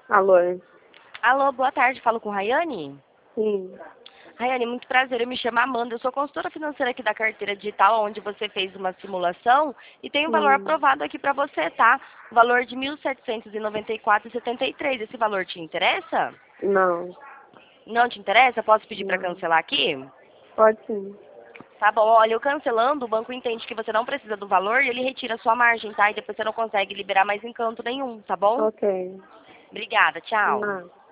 Alô? Alô, boa tarde. Falo com Rayane? Sim. Rayane, muito prazer. Eu me chamo Amanda. Eu sou consultora financeira aqui da Carteira Digital, onde você fez uma simulação e tem um valor Hum. aprovado aqui para você, tá? O valor de R$ 1.794,73. Esse valor te interessa? Não. Não te interessa? Posso pedir para Não. cancelar aqui? Pode sim. Tá bom, olha, eu cancelando, o banco entende que você não precisa do valor e ele retira a sua margem, tá? E depois você não consegue liberar mais encanto nenhum, tá bom? Ok. Obrigada, tchau. Não.